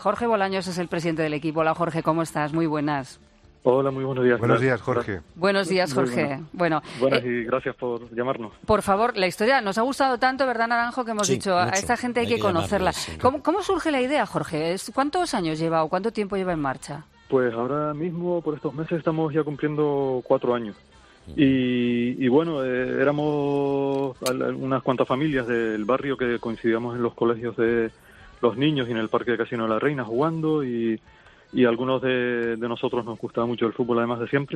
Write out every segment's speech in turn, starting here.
Jorge Bolaños es el presidente del equipo. Hola, Jorge, ¿cómo estás? Muy buenas. Hola, muy buenos días. Buenos días, Jorge. Buenos días, Jorge. Buenas y gracias por llamarnos. Por favor, la historia nos ha gustado tanto, ¿verdad, Naranjo? Que hemos dicho, mucho. A esta gente hay que conocerla. Sí. ¿Cómo surge la idea, Jorge? ¿Cuántos años lleva o cuánto tiempo lleva en marcha? Pues ahora mismo, por estos meses, estamos ya cumpliendo 4 años. Y bueno, éramos unas cuantas familias del barrio que coincidíamos en los colegios de los niños y en el Parque de Casino de la Reina jugando y algunos de nosotros nos gustaba mucho el fútbol, además de siempre.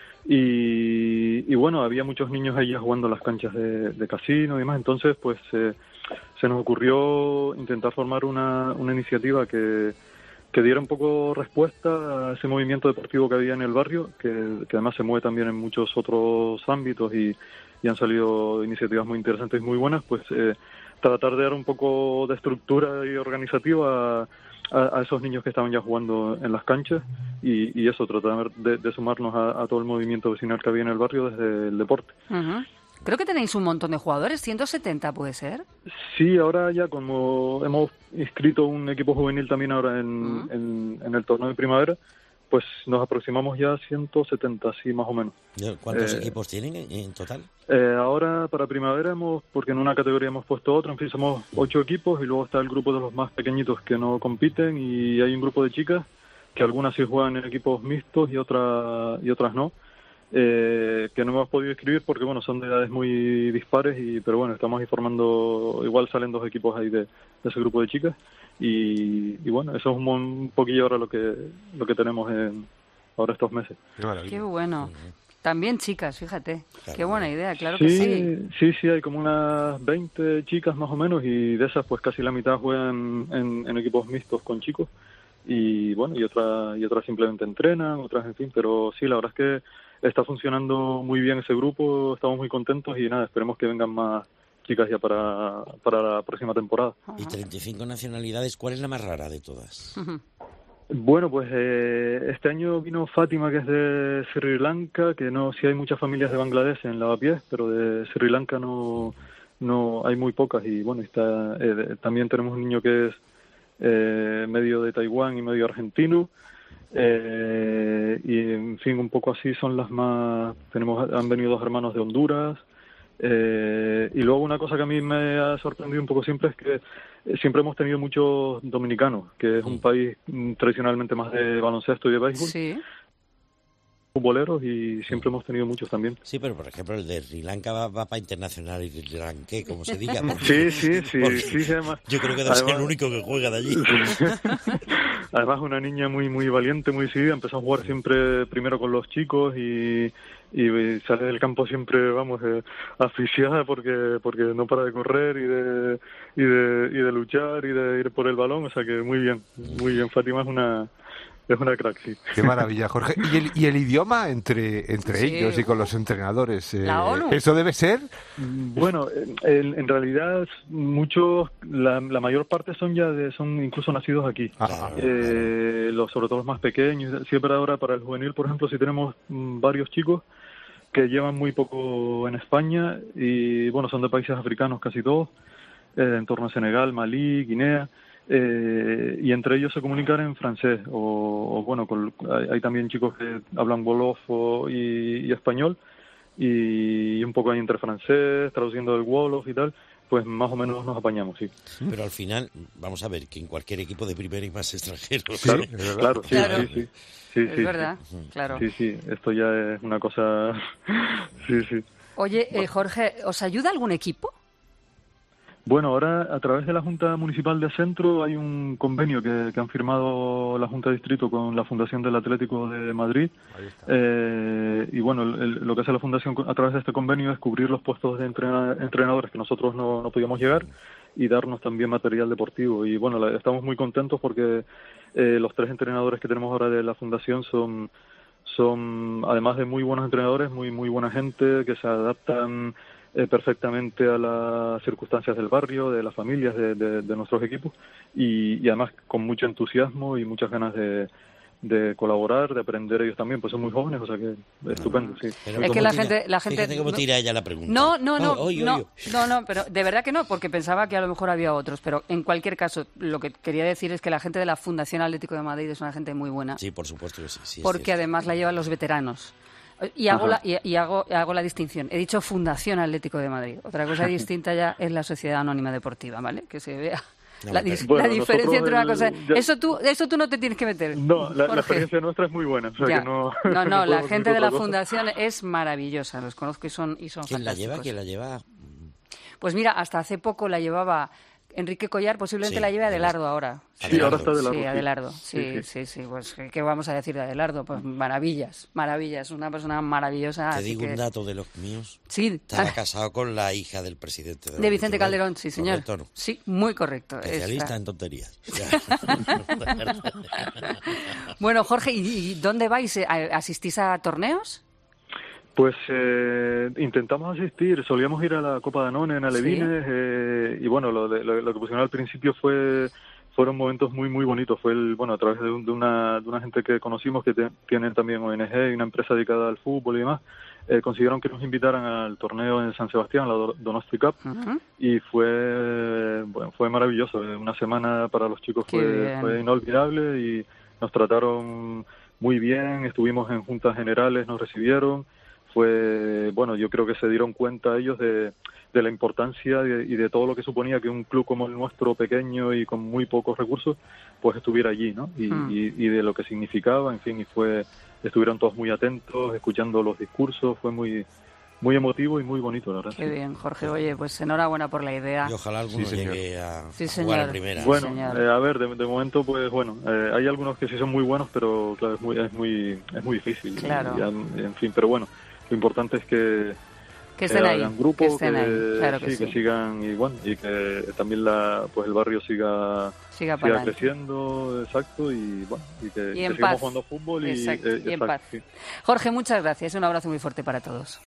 Y bueno, había muchos niños ahí jugando en las canchas de casino y demás. Entonces, pues se nos ocurrió intentar formar una iniciativa que diera un poco respuesta a ese movimiento deportivo que había en el barrio, que además se mueve también en muchos otros ámbitos y han salido iniciativas muy interesantes y muy buenas. Pues tratar de dar un poco de estructura y organizativa a esos niños que estaban ya jugando en las canchas y eso, tratar de sumarnos a todo el movimiento vecinal que había en el barrio desde el deporte. Uh-huh. Creo que tenéis un montón de jugadores, 170 puede ser. Sí, ahora ya como hemos inscrito un equipo juvenil también ahora en el torneo de primavera, pues nos aproximamos ya a 170, sí, más o menos. ¿Cuántos equipos tienen en total? Ahora para primavera porque en una categoría hemos puesto otra, en fin, somos 8 equipos y luego está el grupo de los más pequeñitos que no compiten y hay un grupo de chicas que algunas sí juegan en equipos mixtos y otras no, que no hemos podido inscribir porque bueno, son de edades muy dispares pero bueno, estamos informando, igual salen 2 equipos ahí de ese grupo de chicas y bueno, eso es un poquillo ahora lo que tenemos ahora estos meses. Qué bueno. También chicas, fíjate. Claro. Qué buena idea, claro que sí. Sí, hay como unas 20 chicas más o menos y de esas pues casi la mitad juegan en equipos mixtos con chicos y bueno, y otras simplemente entrenan, otras en fin, pero sí, la verdad es que está funcionando muy bien ese grupo, estamos muy contentos y nada, esperemos que vengan más chicas ya para la próxima temporada. Y 35 nacionalidades, ¿cuál es la más rara de todas? Bueno, pues este año vino Fátima, que es de Sri Lanka, que sí hay muchas familias de Bangladesh en Lavapiés, pero de Sri Lanka no hay muy pocas. Y bueno, también tenemos un niño que es medio de Taiwán y medio argentino. Y en fin, un poco así son las más. Han venido 2 hermanos de Honduras. Y luego una cosa que a mí me ha sorprendido un poco siempre es que siempre hemos tenido muchos dominicanos, que es un país tradicionalmente más de baloncesto y de béisbol. Sí. Futboleros y siempre hemos tenido muchos también. Sí, pero por ejemplo el de Sri Lanka va para internacional y Sri Lanka, como se diga. Sí, además. Yo creo que debe ser el único que juega de allí. Además una niña muy muy valiente, muy decidida, empezó a jugar siempre primero con los chicos y sale del campo siempre, vamos, asfixiada porque no para de correr y de luchar y de ir por el balón, o sea que muy bien, Fátima es una crack, sí. Qué maravilla, Jorge. ¿Y el idioma entre ellos y con los entrenadores? La ONU. ¿Eso debe ser? Bueno, en realidad muchos, la mayor parte son incluso nacidos aquí. Sobre todo los más pequeños. Siempre ahora para el juvenil, por ejemplo, sí tenemos varios chicos que llevan muy poco en España y bueno, son de países africanos casi todos, en torno a Senegal, Malí, Guinea. Y entre ellos se comunican en francés o bueno, hay también chicos que hablan wolof y español y un poco ahí entre francés, traduciendo el wolof y tal, pues más o menos nos apañamos, sí. Pero al final, vamos a ver, que en cualquier equipo de primera hay más extranjeros. Sí, claro, sí. Es verdad, claro. Sí, esto ya es una cosa... sí. Oye, Jorge, ¿os ayuda algún equipo? Bueno, ahora a través de la Junta Municipal de Centro hay un convenio que han firmado la Junta de Distrito con la Fundación del Atlético de Madrid. Y bueno, lo que hace la Fundación a través de este convenio es cubrir los puestos de entrenadores que nosotros no podíamos llegar y darnos también material deportivo. Y bueno, estamos muy contentos porque los 3 entrenadores que tenemos ahora de la Fundación son además de muy buenos entrenadores, muy buena gente que se adaptan perfectamente a las circunstancias del barrio, de las familias, de nuestros equipos y además con mucho entusiasmo y muchas ganas de de colaborar, de aprender ellos también, pues son muy jóvenes, o sea que estupendo, sí. Pero Es ¿cómo que la tira? gente... Fíjate cómo tira ella la pregunta. No, Oy. pero de verdad que no, porque pensaba que a lo mejor había otros, pero en cualquier caso, lo que quería decir es que la gente de la Fundación Atlético de Madrid es una gente muy buena, Sí, por supuesto que sí. Sí, es porque cierto. además la llevan los veteranos. Y hago hago la distinción. He dicho Fundación Atlético de Madrid. Otra cosa distinta ya es la Sociedad Anónima Deportiva, ¿vale? Que se vea No, la, pero- la diferencia entre una cosa... ya- Eso tú no te tienes que meter. No, la Jorge. experiencia nuestra es muy buena, o sea Ya. que no... No, no la podemos gente decir de la otra cosa. Fundación es maravillosa. Los conozco y son ¿Quién la lleva? fantásticos. ¿Quién la lleva? Pues mira, hasta hace poco la llevaba Enrique Collar, posiblemente Sí, la lleve Adelardo ahora. Sí, ahora está Adelardo. Sí, sí. Adelardo. Sí. Sí. Pues, ¿qué vamos a decir de Adelardo? Pues maravillas. Una persona maravillosa. Te así digo que... un dato de los míos. Sí, Estaba casado con la hija del presidente de Vicente Calderón, sí, señor. ¿Correcto o no? Sí, muy correcto. Especialista Esa. en tonterías. Bueno, Jorge, ¿y dónde vais? ¿Asistís a torneos? Pues intentamos asistir, solíamos ir a la Copa Danone en Alevines, y bueno, lo que pusieron al principio fueron momentos muy muy bonitos. Fue a través de una gente que conocimos que tienen también ONG y una empresa dedicada al fútbol y demás, consiguieron que nos invitaran al torneo en San Sebastián, la Donosti Cup, y fue maravilloso. Una semana para los chicos fue inolvidable y nos trataron muy bien, estuvimos en juntas generales, nos recibieron. Yo creo que se dieron cuenta ellos de la importancia y de todo lo que suponía que un club como el nuestro, pequeño y con muy pocos recursos, pues estuviera allí, ¿no? Y de lo que significaba, en fin, estuvieron todos muy atentos, escuchando los discursos, fue muy muy emotivo y muy bonito, la verdad. Qué bien, Jorge. Oye, pues enhorabuena por la idea. Y ojalá alguno Sí, señor. llegue a Sí, jugar señor. en primera. Bueno, señor. a ver, de momento, pues bueno, hay algunos que sí son muy buenos, pero claro, es muy difícil. Claro. En fin, pero bueno, lo importante es que estén ahí. hagan grupo, Que estén ahí. Claro que sí. que sigan y que también el barrio siga Siga para adelante. creciendo, exacto, y bueno, y que en sigamos paz. jugando fútbol Exacto, y en exacto, paz. sí. Jorge, muchas gracias. Un abrazo muy fuerte para todos.